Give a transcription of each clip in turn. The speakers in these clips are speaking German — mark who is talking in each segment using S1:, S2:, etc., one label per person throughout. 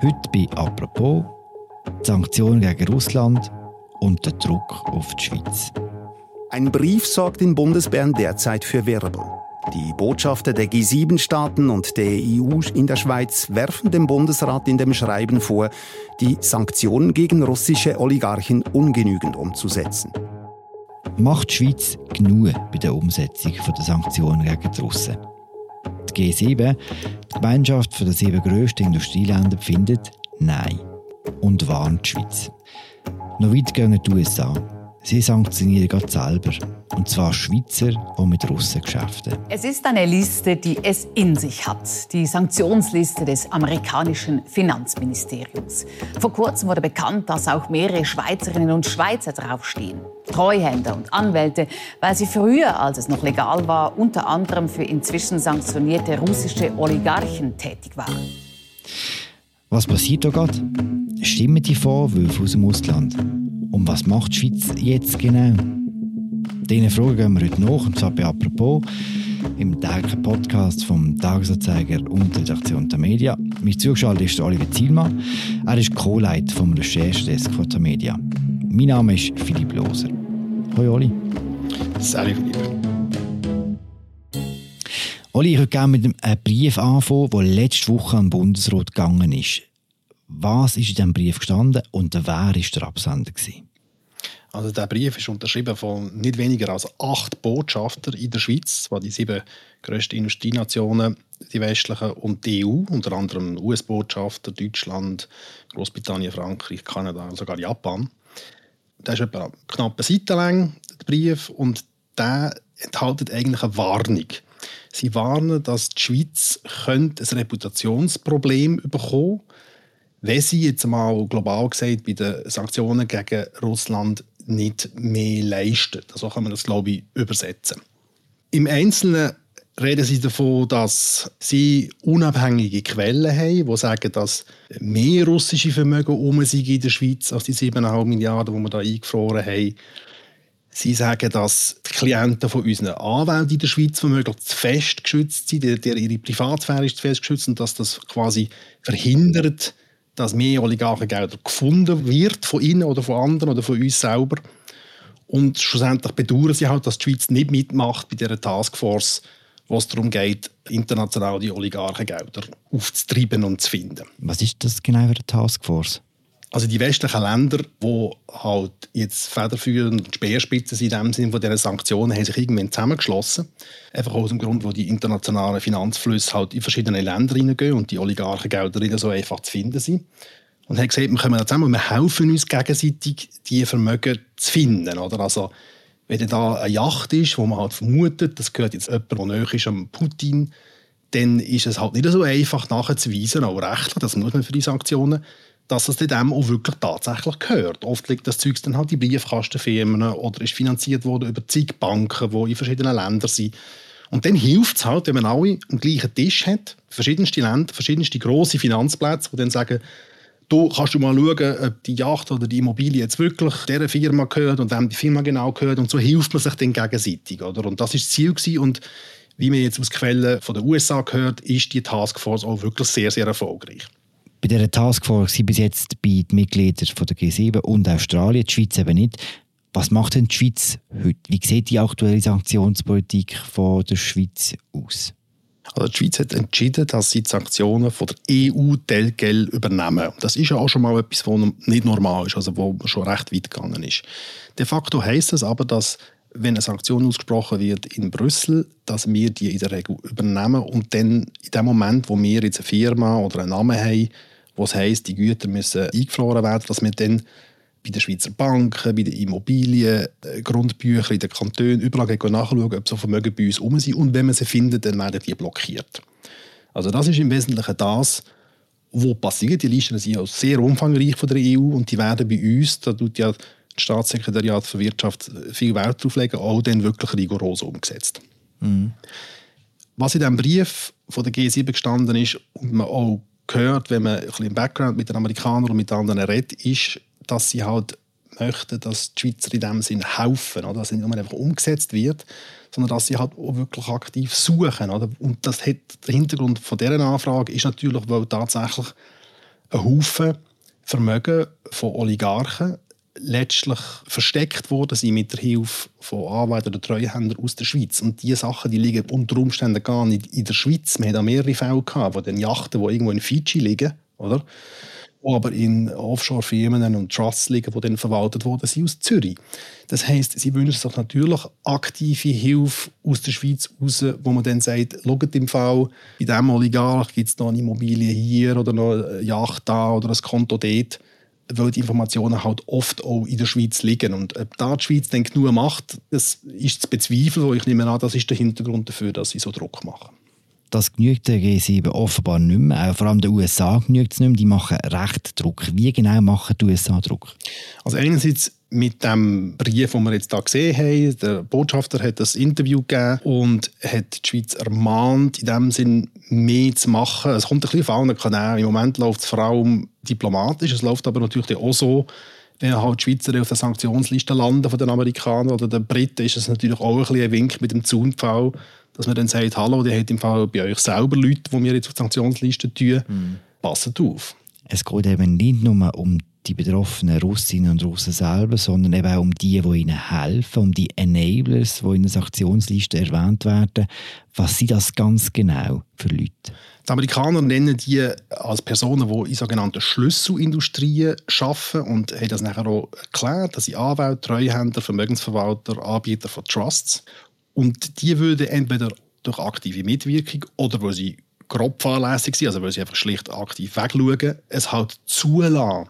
S1: Heute bei «Apropos» die Sanktionen gegen Russland und der Druck auf die Schweiz.
S2: Ein Brief sorgt in Bundesbern derzeit für Wirbel. Die Botschafter der G7-Staaten und der EU in der Schweiz werfen dem Bundesrat in dem Schreiben vor, die Sanktionen gegen russische Oligarchen ungenügend umzusetzen.
S1: Macht die Schweiz genug bei der Umsetzung der Sanktionen gegen die Russen? Die G7, die Gemeinschaft der 7 grössten Industrieländer, findet Nein und warnt die Schweiz. Noch weit gehen die USA. Sie sanktionieren gerade selber. Und zwar Schweizer, die mit Russen geschäften.
S3: Es ist eine Liste, die es in sich hat. Die Sanktionsliste des amerikanischen Finanzministeriums. Vor kurzem wurde bekannt, dass auch mehrere Schweizerinnen und Schweizer draufstehen. Treuhänder und Anwälte, weil sie früher, als es noch legal war, unter anderem für inzwischen sanktionierte russische Oligarchen tätig waren.
S1: Was passiert da gerade? Stimmen die Vorwürfe aus dem Ausland? Und was macht die Schweiz jetzt genau? Diesen Fragen gehen wir heute nach, und zwar bei «Apropos» im täglichen Podcast vom «Tagesanzeiger» und der Redaktion der Media. Mein zugeschaltet ist Oliver Zielmann. Er ist Co-Leiter vom Recherchedesk von der Media. Mein Name ist Philipp Loser. Hoi Oli.
S4: Salut Philipp.
S1: Oli, ich würde gerne mit einem Brief anfangen, der letzte Woche an den Bundesrat gegangen ist. Was ist in diesem Brief gestanden und wer war der Absender?
S4: Also der Brief ist unterschrieben von nicht weniger als 8 Botschaftern in der Schweiz, zwar die 7 grössten Industrienationen, die westlichen, und die EU, unter anderem US-Botschafter, Deutschland, Großbritannien, Frankreich, Kanada und sogar Japan. Der ist etwa knapp eine Seite lang, der Brief, und der enthält eigentlich eine Warnung. Sie warnen, dass die Schweiz ein Reputationsproblem bekommen könnte, wenn sie jetzt mal global gesagt bei den Sanktionen gegen Russland nicht mehr leistet. So kann man das, glaube ich, übersetzen. Im Einzelnen reden sie davon, dass sie unabhängige Quellen haben, die sagen, dass mehr russische Vermögen sind in der Schweiz als die 7,5 Milliarden, die wir da eingefroren haben. Sie sagen, dass die Klienten von unseren Anwälten in der Schweiz möglichst fest geschützt sind, ihre Privatsphäre ist fest geschützt, und dass das quasi verhindert, dass mehr Oligarchengelder gefunden wird von ihnen oder von anderen oder von uns selber. Und schlussendlich bedauern sie halt, dass die Schweiz nicht mitmacht bei dieser Taskforce, wo es darum geht, international die Oligarchengelder aufzutreiben und zu finden.
S1: Was ist das genau für eine Taskforce?
S4: Also die westlichen Länder, die halt jetzt federführend und Speerspitzen sind in dem Sinne von diesen Sanktionen, haben sich irgendwann zusammengeschlossen. Einfach aus dem Grund, wo die internationalen Finanzflüsse halt in verschiedene Länder hineingehen und die Oligarchengelder nicht so einfach zu finden sind. Und haben gesagt, wir kommen da zusammen und wir helfen uns gegenseitig, diese Vermögen zu finden. Oder? Also, wenn da eine Yacht ist, wo man halt vermutet, das gehört jetzt jemand, der nahe ist am Putin, dann ist es halt nicht so einfach nachzuweisen, auch rechtlich, das muss man für die Sanktionen, dass es dem auch wirklich tatsächlich gehört. Oft liegt das Zeug dann halt in Briefkastenfirmen oder ist finanziert worden über zig Banken, die in verschiedenen Ländern sind. Und dann hilft es halt, wenn man alle am gleichen Tisch hat, verschiedenste Länder, verschiedenste grosse Finanzplätze, die dann sagen, du kannst mal schauen, ob die Yacht oder die Immobilie jetzt wirklich dieser Firma gehört und wem die Firma genau gehört. Und so hilft man sich dann gegenseitig. Oder? Und das war das Ziel gewesen. Und wie man jetzt aus Quellen von den USA gehört, ist die Taskforce auch wirklich sehr, sehr erfolgreich.
S1: Bei dieser Taskforce sind bis jetzt bei den Mitgliedern von der G7 und Australien, die Schweiz eben nicht. Was macht denn die Schweiz heute? Wie sieht die aktuelle Sanktionspolitik von der Schweiz aus?
S4: Also die Schweiz hat entschieden, dass sie die Sanktionen von der EU telquel übernehmen. Das ist ja auch schon mal etwas, was nicht normal ist, also wo schon recht weit gegangen ist. De facto heisst es aber, dass, wenn eine Sanktion ausgesprochen wird in Brüssel, dass wir die in der Regel übernehmen und dann in dem Moment, wo wir jetzt eine Firma oder einen Namen haben, wo es heisst, die Güter müssen eingefroren werden, dass wir dann bei den Schweizer Banken, bei den Immobilien, Grundbüchern in den Kantonen, überall nachschauen, ob so Vermögen bei uns rum sind. Und wenn man sie findet, dann werden die blockiert. Also das ist im Wesentlichen das, was passiert. Die Listen sind ja sehr umfangreich von der EU und die werden bei uns, da tut ja das Staatssekretariat für Wirtschaft viel Wert drauf legen, auch dann wirklich rigoros umgesetzt. Mhm. Was in diesem Brief von der G7 gestanden ist und man auch gehört, wenn man ein bisschen im Background mit den Amerikanern und mit anderen redet, ist, dass sie halt möchten, dass die Schweizer in dem Sinn helfen, oder? Dass es nicht nur einfach umgesetzt wird, sondern dass sie halt auch wirklich aktiv suchen. Oder? Und das hat, der Hintergrund von dieser Anfrage ist natürlich, weil tatsächlich ein Haufen Vermögen von Oligarchen letztlich versteckt worden sind mit der Hilfe von Anwälten oder Treuhändern aus der Schweiz. Und diese Sachen, die liegen unter Umständen gar nicht in der Schweiz. Wir hatten auch mehrere Fälle gehabt, von den Yachten, die irgendwo in Fidschi liegen, oder? Die aber in Offshore-Firmen und Trusts liegen, die dann verwaltet worden sind aus Zürich. Das heisst, sie wünschen sich natürlich aktive Hilfe aus der Schweiz raus, wo man dann sagt, schaut im Fall, bei diesem Oligarch gibt es noch eine Immobilie hier oder noch eine Yacht da oder ein Konto dort, weil die Informationen halt oft auch in der Schweiz liegen. Und ob da die Schweiz dann genug macht, das ist zu bezweifeln, weil ich nehme an, das ist der Hintergrund dafür, dass sie so Druck machen.
S1: Das genügt der G7 offenbar nicht mehr. Auch vor allem den USA genügt es nicht mehr. Die machen recht Druck. Wie genau machen die USA Druck?
S4: Also einerseits mit dem Brief, den wir jetzt hier gesehen haben. Der Botschafter hat das Interview gegeben und hat die Schweiz ermahnt, in dem Sinn mehr zu machen. Es kommt ein bisschen auf allen Kanälen. Im Moment läuft es vor allem diplomatisch. Es läuft aber natürlich auch so, wenn halt die Schweizer auf der Sanktionsliste landen von den Amerikanern oder den Briten, ist es natürlich auch ein bisschen ein Wink mit dem Zaunpfahl, dass man dann sagt, hallo, die hat im Fall bei euch selber Leute, die wir jetzt auf die Sanktionsliste tun, passt auf.
S1: Es geht eben nicht nur um die betroffenen Russinnen und Russen selber, sondern eben auch um die ihnen helfen, um die Enablers, die in der Sanktionsliste erwähnt werden. Was sind das ganz genau für Leute?
S4: Die Amerikaner nennen die als Personen, die in sogenannten Schlüsselindustrien arbeiten und haben das nachher auch erklärt, dass sie Anwälte, Treuhänder, Vermögensverwalter, Anbieter von Trusts. Und die würden entweder durch aktive Mitwirkung oder weil sie grob fahrlässig sind, also weil sie einfach schlicht aktiv wegschauen, es halt zulassen,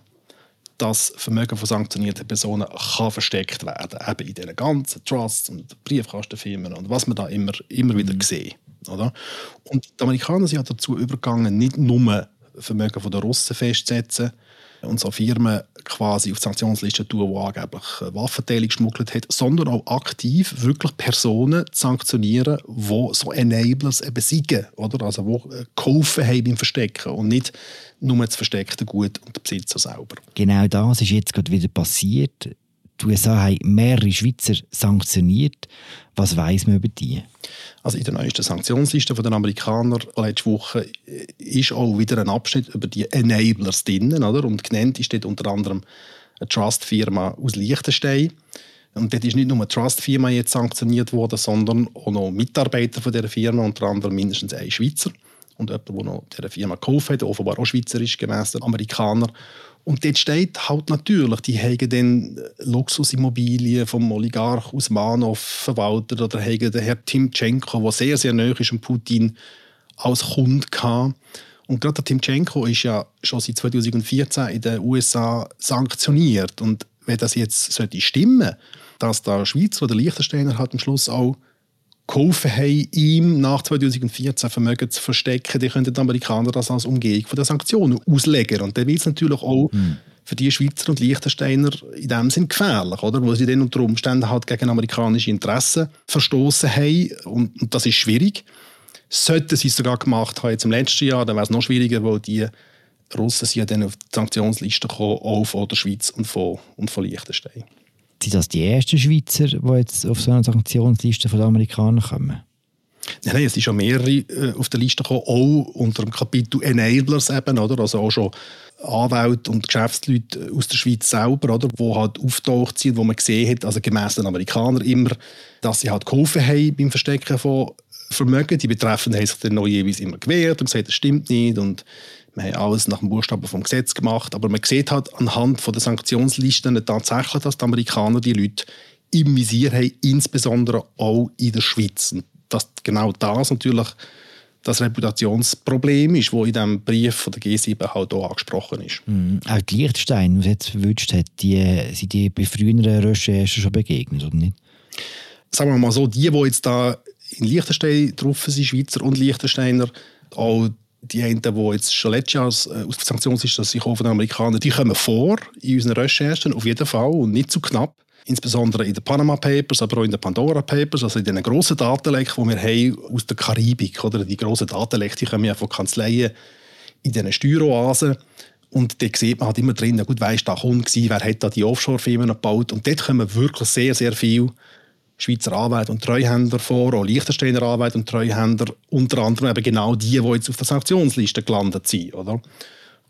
S4: dass Vermögen von sanktionierten Personen kann versteckt werden, eben in diesen ganzen Trusts und Briefkastenfirmen und was man da immer wieder sieht. Oder? Und die Amerikaner sind dazu übergegangen, nicht nur Vermögen von den Russen festzusetzen und so Firmen quasi auf die Sanktionsliste tun, die angeblich Waffenteile geschmuggelt hat, sondern auch aktiv wirklich Personen zu sanktionieren, die so Enablers eben sind, oder? Also die geholfen haben beim Verstecken und nicht nur das versteckte Gut und der Besitzer selber.
S1: Genau das ist jetzt gerade wieder passiert. Die USA haben mehrere Schweizer sanktioniert. Was weiss man über die?
S4: Also in der neuesten Sanktionsliste der Amerikaner letzte Woche ist auch wieder ein Abschnitt über die Enablers drin, oder? Und genannt ist dort unter anderem eine Trust-Firma aus Liechtenstein. Und dort ist nicht nur eine Trust-Firma jetzt sanktioniert worden, sondern auch noch Mitarbeiter von dieser Firma, unter anderem mindestens ein Schweizer. Und jemand, der noch dieser Firma gekauft hat, offenbar auch schweizerisch gemäss den Amerikanern. Und dort steht halt natürlich, die haben dann Luxusimmobilien vom Oligarch Usmanov verwaltet oder haben den Herrn Timchenko, der sehr, sehr nahe ist an Putin, als Kunde gehabt. Und gerade der Timchenko ist ja schon seit 2014 in den USA sanktioniert. Und wenn das jetzt stimmen sollte, dass der Schweizer oder der Liechtensteiner halt am Schluss auch geholfen haben, ihm nach 2014 Vermögen zu verstecken, dann könnten die Amerikaner das als Umgehung von den Sanktionen auslegen. Und dann wird es natürlich auch für die Schweizer und Liechtensteiner in dem Sinn gefährlich, oder? Weil sie dann unter Umständen halt gegen amerikanische Interessen verstoßen haben. Und das ist schwierig. Sollten sie es sogar gemacht haben jetzt im letzten Jahr, dann wäre es noch schwieriger, weil die Russen sind ja dann auf die Sanktionsliste gekommen, auch von der Schweiz und von Liechtenstein.
S1: Sind das die ersten Schweizer, die jetzt auf so eine Sanktionsliste von den Amerikanern kommen?
S4: Nein, es sind schon mehrere auf der Liste gekommen, auch unter dem Kapitel Enablers eben, oder? Also auch schon Anwälte und Geschäftsleute aus der Schweiz selber, oder? Die halt auftaucht sind, wo man gesehen hat, also gemäss den Amerikanern immer, dass sie halt geholfen haben beim Verstecken von Vermögen. Die Betreffenden haben sich dann noch jeweils immer gewehrt und gesagt, das stimmt nicht und wir haben alles nach dem Buchstaben vom Gesetz gemacht, aber man sieht halt anhand von der Sanktionslisten tatsächlich, dass die Amerikaner die Leute im Visier haben, insbesondere auch in der Schweiz. Und dass genau das natürlich das Reputationsproblem ist, das in diesem Brief von der G7 halt auch angesprochen ist.
S1: Auch die Liechtenstein, was jetzt verwünscht hat, sind die bei früheren Recherchen schon begegnet, oder nicht?
S4: Sagen wir mal so, die jetzt da in Liechtenstein drauf sind, Schweizer und Liechtensteiner, auch die einen, die jetzt schon letztes Jahr aus der Sanktionsliste sich von den Amerikanern, die kommen vor in unseren Recherchen, auf jeden Fall, und nicht zu knapp. Insbesondere in den Panama Papers, aber auch in den Pandora Papers, also in den grossen Datenlecken, die wir haben aus der Karibik. Oder? Die grossen Datenlecken, die kommen ja von Kanzleien in diesen Steueroasen. Und dort sieht man halt immer drin, gut, wer war da Kunde, wer hat da die Offshore-Firmen gebaut. Und dort kommen wirklich sehr, sehr viele Schweizer Anwälte und Treuhänder vor, auch Liechtensteiner Anwälte und Treuhänder, unter anderem eben genau die jetzt auf der Sanktionsliste gelandet sind. Oder?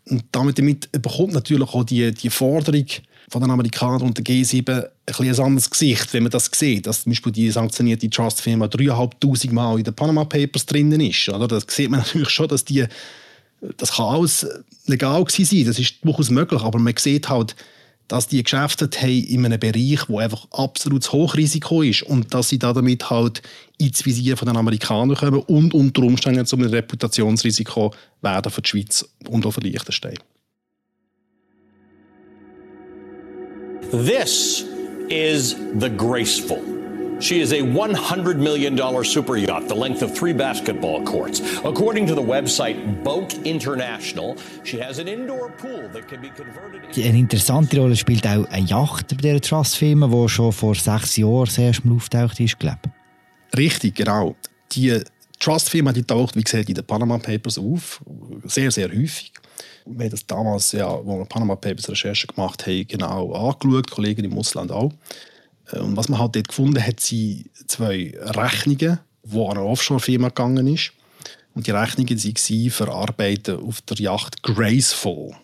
S4: Und damit bekommt natürlich auch die Forderung von den Amerikanern und der G7 ein anderes Gesicht, wenn man das sieht, dass zum Beispiel die sanktionierte Trust-Firma 3'500 Mal in den Panama Papers drinnen ist. Oder? Das sieht man natürlich schon, dass das kann alles legal gewesen sein, das ist durchaus möglich, aber man sieht halt, dass die Geschäfte haben in einem Bereich, wo einfach absolutes Hochrisiko ist und dass sie damit halt ins Visier von den Amerikanern kommen und unter Umständen zu einem Reputationsrisiko werden für die Schweiz und auch für Liechtenstein.
S5: This is the Graceful. She is a $100 million super yacht, the length of 3 basketball courts. According to the website Boat International, she has an indoor pool that can be converted into...
S1: Eine interessante Rolle spielt auch eine Yacht bei dieser Trust-Firma, die schon vor 6 Jahren das erste Mal auftaucht ist, glaube ich.
S4: Richtig, genau. Die Trust-Firma, die taucht, wie gesagt, in den Panama Papers auf. Sehr, sehr häufig. Wir haben das damals, wo wir Panama Papers Recherche gemacht haben, genau angeschaut, Kollegen im Ausland auch. Und was man halt dort gefunden hat, sind 2 Rechnungen, die an eine Offshore-Firma gegangen ist. Und die Rechnungen waren für Arbeiten auf der Yacht Graceful.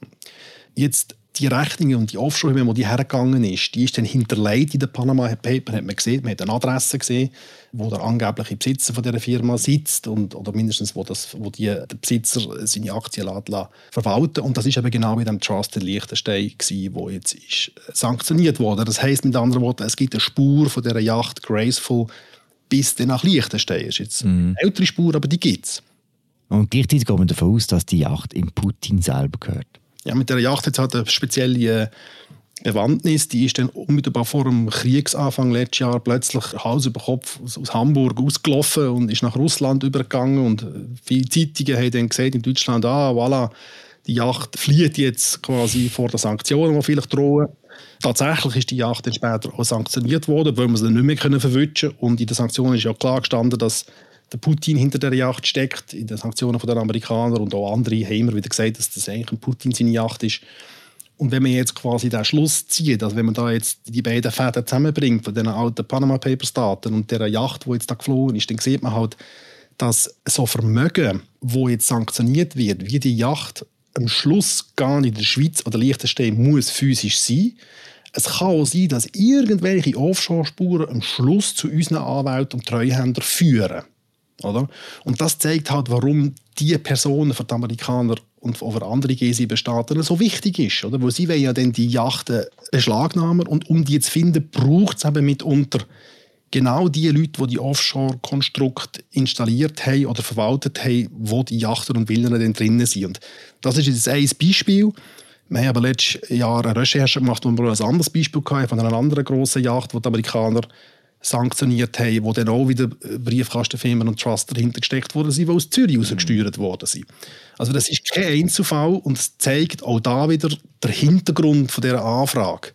S4: Jetzt die Rechnungen und die Offshore-Firma, wo die hergegangen ist, die ist dann hinterlegt in den Panama Papers, hat man gesehen, man hat eine Adresse gesehen, wo der angebliche Besitzer von dieser Firma sitzt oder mindestens wo der Besitzer seine Aktien verwalten. Und das ist eben genau wie dem Trust in Liechtenstein gewesen, wo jetzt ist sanktioniert wurde. Das heisst mit anderen Worten, es gibt eine Spur von dieser Yacht Graceful bis dann nach Liechtenstein. Das ist jetzt eine ältere Spur, aber die gibt es.
S1: Und gleichzeitig geht man davon aus, dass die Yacht in Putin selber gehört.
S4: Ja, mit der Yacht hat es eine spezielle Bewandtnis. Die ist dann unmittelbar vor dem Kriegsanfang letztes Jahr plötzlich Hals über Kopf aus Hamburg ausgelaufen und ist nach Russland übergegangen. Und viele Zeitungen haben dann gesagt in Deutschland, voilà, die Yacht flieht jetzt quasi vor den Sanktionen, die vielleicht drohen. Tatsächlich ist die Yacht dann später auch sanktioniert worden, weil wir sie dann nicht mehr verwischen können. Und in den Sanktionen ist ja klar gestanden, dass der Putin hinter der Yacht steckt, in den Sanktionen der Amerikaner, und auch andere haben immer wieder gesagt, dass das eigentlich ein Putin seine Yacht ist. Und wenn man jetzt quasi den Schluss zieht, also wenn man da jetzt die beiden Fäden zusammenbringt, von diesen alten Panama Papers Daten und der Yacht, die jetzt da geflogen ist, dann sieht man halt, dass so Vermögen, wo jetzt sanktioniert wird, wie die Yacht am Schluss gar nicht in der Schweiz oder Liechtenstein muss physisch sein. Es kann auch sein, dass irgendwelche Offshore-Spuren am Schluss zu unseren Anwälten und Treuhändern führen. Oder? Und das zeigt halt, warum diese Personen für die Amerikaner und für andere G7-Staaten so wichtig ist. Oder? Weil sie wollen ja dann die Yachten beschlagnahmen und um die zu finden, braucht es eben mitunter genau die Leute, die Offshore-Konstrukte installiert haben oder verwaltet haben, wo die Yachten und Villen dann drinnen sind. Und das ist jetzt ein Beispiel. Wir haben aber letztes Jahr eine Recherche gemacht, wo wir ein anderes Beispiel hatten, von einer anderen grossen Yacht, die die Amerikaner sanktioniert haben, wo dann auch wieder Briefkastenfirmen und Trust dahinter gesteckt worden sind, die aus Zürich rausgesteuert worden sind. Also das ist kein Einzelfall und es zeigt auch da wieder den Hintergrund von dieser Anfrage,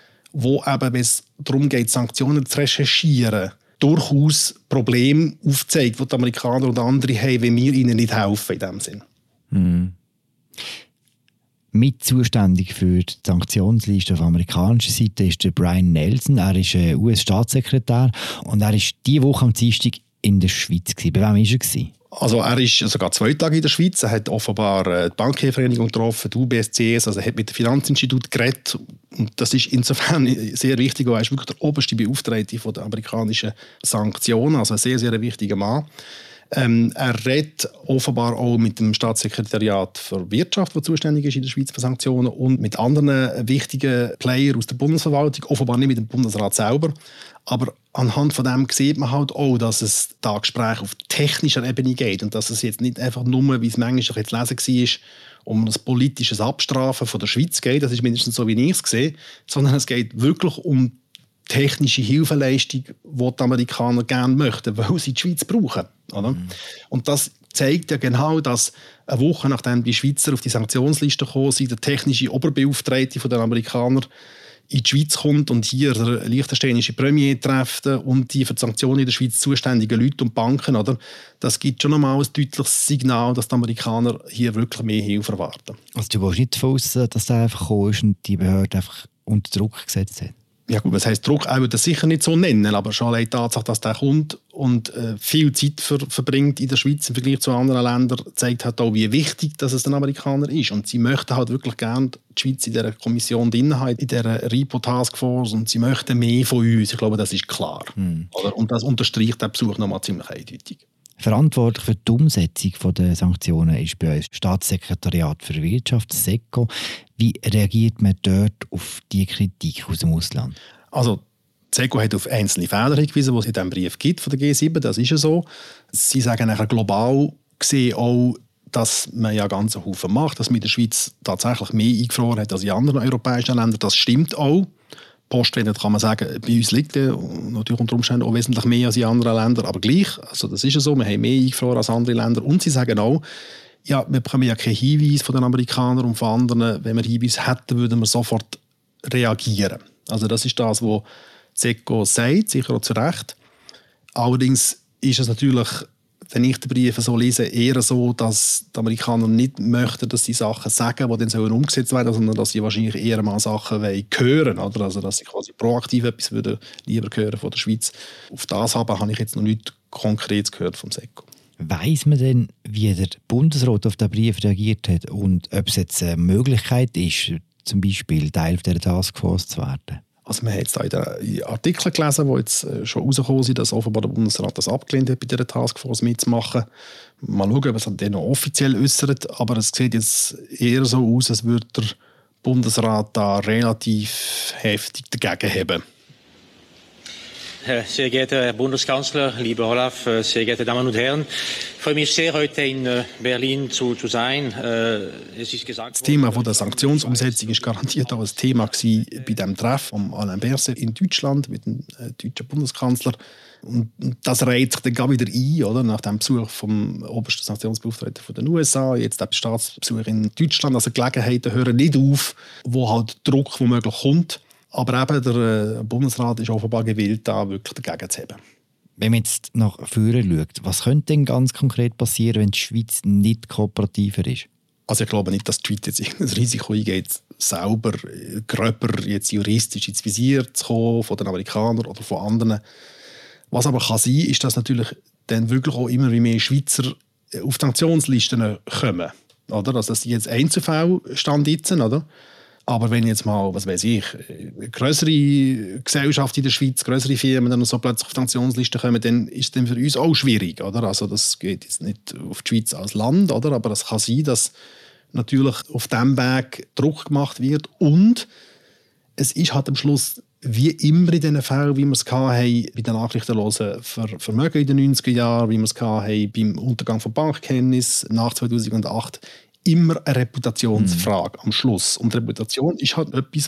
S4: wo eben, wenn es darum geht, Sanktionen zu recherchieren, durchaus Probleme aufzeigt, die die Amerikaner und andere haben, wenn wir ihnen nicht helfen in diesem Sinn.
S1: Mhm. Mit zuständig für die Sanktionsliste auf amerikanischer Seite ist der Brian Nelson. Er ist US-Staatssekretär und er ist diese Woche am Dienstag in der Schweiz gewesen. Bei wem war er?
S4: Also er ist sogar 2 Tage in der Schweiz. Er hat offenbar die Bankenvereinigung getroffen, die UBSCS, also er hat mit dem Finanzinstitut geredet. Und das ist insofern sehr wichtig, weil er ist wirklich der oberste Beauftragte von der amerikanischen Sanktionen, also ein sehr, sehr wichtiger Mann. Er redet offenbar auch mit dem Staatssekretariat für Wirtschaft, das zuständig ist in der Schweiz für Sanktionen, und mit anderen wichtigen Playern aus der Bundesverwaltung, offenbar nicht mit dem Bundesrat selber. Aber anhand von dem sieht man halt auch, dass es da Gespräche auf technischer Ebene geht und dass es jetzt nicht einfach nur, wie es manchmal jetzt lesen war, um ein politisches Abstrafen von der Schweiz geht, das ist mindestens so, wie ich es sehe, sondern es geht wirklich um technische Hilfeleistung, die die Amerikaner gerne möchten, weil sie die Schweiz brauchen. Oder? Und das zeigt ja genau, dass eine Woche nachdem die Schweizer auf die Sanktionsliste gekommen sind, der technische Oberbeauftragte der Amerikaner in die Schweiz kommt und hier der liechtensteinische Premier trifft und die für die Sanktionen in der Schweiz zuständigen Leute und Banken. Oder? Das gibt schon einmal ein deutliches Signal, dass die Amerikaner hier wirklich mehr Hilfe erwarten.
S1: Also du willst nicht davon aus, dass der einfach gekommen ist und die Behörde einfach unter Druck gesetzt hat?
S4: Ja gut, was heisst Druck? Ich würde das sicher nicht so nennen, aber schon allein die Tatsache, dass der kommt und viel Zeit verbringt in der Schweiz im Vergleich zu anderen Ländern, zeigt halt auch, wie wichtig dass es den Amerikanern ist. Und sie möchten halt wirklich gerne die Schweiz in dieser Kommission drin haben, in dieser RIPO-Taskforce, und sie möchten mehr von uns. Ich glaube, das ist klar. Oder? Und das unterstreicht der Besuch nochmal ziemlich eindeutig.
S1: Verantwortlich für die Umsetzung der Sanktionen ist bei uns das Staatssekretariat für Wirtschaft, SECO. Wie reagiert man dort auf die Kritik aus dem Ausland?
S4: Also, die SECO hat auf einzelne Fehler hingewiesen, die es in diesem Brief gibt von der G7, das ist ja so. Sie sagen nachher global gesehen auch, dass man ja ganz einen Haufen macht, dass man in der Schweiz tatsächlich mehr eingefroren hat als in anderen europäischen Ländern. Das stimmt auch. Postwender kann man sagen, bei uns liegt natürlich unter Umständen auch wesentlich mehr als in anderen Ländern, aber gleich, also das ist ja so, wir haben mehr eingefroren als andere Länder. Und sie sagen auch, ja, wir bekommen ja keinen Hinweis von den Amerikanern und von anderen. Wenn wir Hinweis hätten, würden wir sofort reagieren. Also das ist das, was SECO sagt, sicher auch zu Recht. Allerdings ist es natürlich, wenn ich die Briefe so lese, eher so, dass die Amerikaner nicht möchten, dass sie Sachen sagen, die dann sollen umgesetzt werden, sondern dass sie wahrscheinlich eher mal Sachen hören, oder? Also dass sie quasi proaktiv etwas würden lieber hören von der Schweiz. Auf das habe ich jetzt noch nichts Konkretes gehört vom SECO.
S1: Weiss man denn, wie der Bundesrat auf den Brief reagiert hat und ob es jetzt eine Möglichkeit ist, zum Beispiel Teil dieser Taskforce zu werden?
S4: Also wir haben jetzt in den Artikeln gelesen, die jetzt schon rausgekommen sind, dass offenbar der Bundesrat das abgelehnt hat, bei dieser Taskforce mitzumachen. Mal schauen, ob er es dann noch offiziell äußert, aber es sieht jetzt eher so aus, als würde der Bundesrat da relativ heftig dagegen haben.
S6: Sehr geehrter Herr Bundeskanzler, lieber Olaf, sehr geehrte Damen und Herren, ich freue mich sehr, heute in Berlin zu sein. Es ist gesagt,
S4: das Thema von der Sanktionsumsetzung war garantiert auch ein Thema bei dem Treffen von Alain Berset in Deutschland mit dem deutschen Bundeskanzler. Und das reiht sich dann gar wieder ein, oder? Nach dem Besuch vom obersten Sanktionsbeauftragten von den USA, jetzt der Staatsbesuch in Deutschland. Also Gelegenheiten hören nicht auf, wo halt Druck womöglich kommt. Aber eben der Bundesrat ist offenbar gewillt, da wirklich dagegen zu haben.
S1: Wenn man jetzt nach vorne schaut, was könnte denn ganz konkret passieren, wenn die Schweiz nicht kooperativer ist?
S4: Also ich glaube nicht, dass die Schweiz jetzt ein Risiko eingeht, selber gröber jetzt juristisch ins Visier zu kommen von den Amerikanern oder von anderen. Was aber kann sein, ist, dass natürlich dann wirklich auch immer mehr Schweizer auf die Sanktionslisten kommen. Oder? Also das ist jetzt Einzelfälle Stand jetzt, oder? Aber wenn jetzt mal, was weiß ich, größere Gesellschaft in der Schweiz, größere Firmen dann so plötzlich auf die Sanktionsliste kommen, dann ist es dann für uns auch schwierig, oder? Also das geht jetzt nicht auf die Schweiz als Land, oder? Aber es kann sein, dass natürlich auf diesem Weg Druck gemacht wird und es ist halt am Schluss wie immer in diesen Fällen, wie wir es hatten bei den nachrichtenlosen Vermögen in den 90er Jahren, wie wir es hatten beim Untergang von Bankkenntnis nach 2008, immer eine Reputationsfrage am Schluss. Und Reputation ist halt etwas,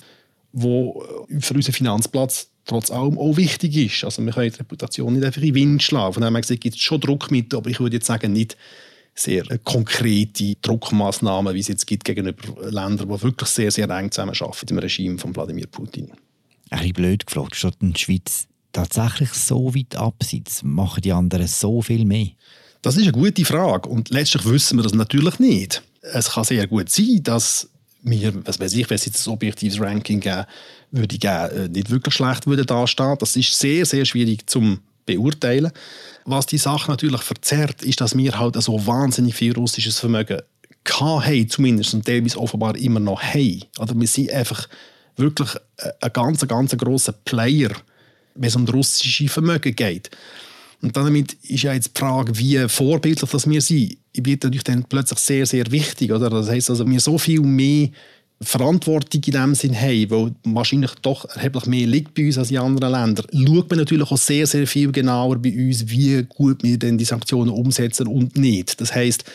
S4: was für unseren Finanzplatz trotz allem auch wichtig ist. Also wir können die Reputation nicht einfach in den Wind schlagen. Von dem her gibt es schon Druckmittel, aber ich würde jetzt sagen, nicht sehr konkrete Druckmaßnahmen, wie es jetzt gibt gegenüber Ländern, die wirklich sehr, sehr eng zusammenarbeiten mit dem Regime von Wladimir Putin.
S1: Ein bisschen blöd gefragt, statt in der Schweiz tatsächlich so weit abseits, machen die anderen so viel mehr?
S4: Das ist eine gute Frage und letztlich wissen wir das natürlich nicht. Es kann sehr gut sein, dass wir, was weiß ich, wenn es jetzt ein objektives Ranking geben würde, nicht wirklich schlecht würde dastehen. Das ist sehr, sehr schwierig zu beurteilen. Was die Sache natürlich verzerrt, ist, dass wir halt so wahnsinnig viel russisches Vermögen haben, zumindest und teilweise offenbar immer noch haben. Oder wir sind einfach wirklich ein ganz grosser Player, wenn es um das russische Vermögen geht. Und damit ist ja jetzt die Frage, wie vorbildlich das wir sind, wird natürlich dann plötzlich sehr, sehr wichtig. Oder? Das heisst also, wir so viel mehr Verantwortung in dem Sinn haben, weil wahrscheinlich doch erheblich mehr liegt bei uns als in anderen Ländern, schaut man natürlich auch sehr, sehr viel genauer bei uns, wie gut wir denn die Sanktionen umsetzen und nicht. Das heisst,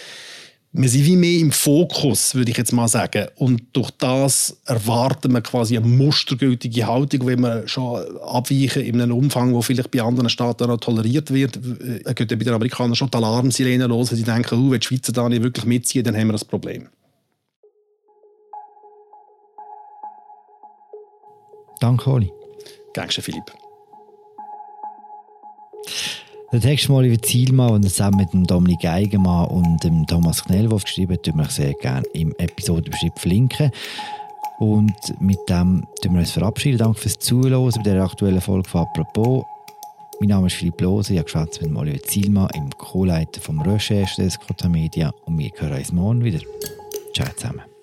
S4: wir sind wie mehr im Fokus, würde ich jetzt mal sagen. Und durch das erwarten wir quasi eine mustergültige Haltung, wenn wir schon abweichen in einem Umfang, der vielleicht bei anderen Staaten noch toleriert wird. Geht bei den Amerikanern schon die Alarmsirene los, wenn sie denken, wenn die Schweizer da nicht wirklich mitziehen, dann haben wir ein Problem.
S1: Danke, Oli.
S4: Gern geschehen, Philipp.
S1: Der Text von Oliver Zielmann, den er zusammen mit dem Dominik Eigenmann und dem Thomas Knellwolf geschrieben hat, tun wir sehr gerne im Episodenbeschrieb verlinken. Und mit dem tun wir uns verabschieden. Danke fürs Zuhören bei dieser aktuellen Folge von «Apropos». Mein Name ist Philipp Lose, ich habe geschwätzt mit Oliver Zielmann, im Co-Leiter vom Recherche des Tamedia, und wir hören uns morgen wieder. Ciao zusammen.